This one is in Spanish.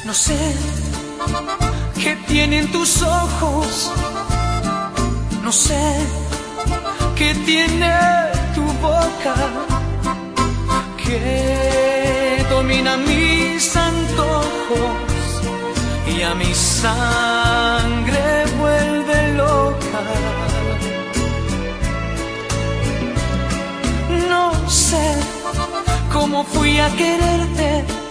No sé qué tienen tus ojos, no sé qué tiene tu boca, que domina mis antojos y a mi sangre vuelve loca. No sé cómo fui a quererte,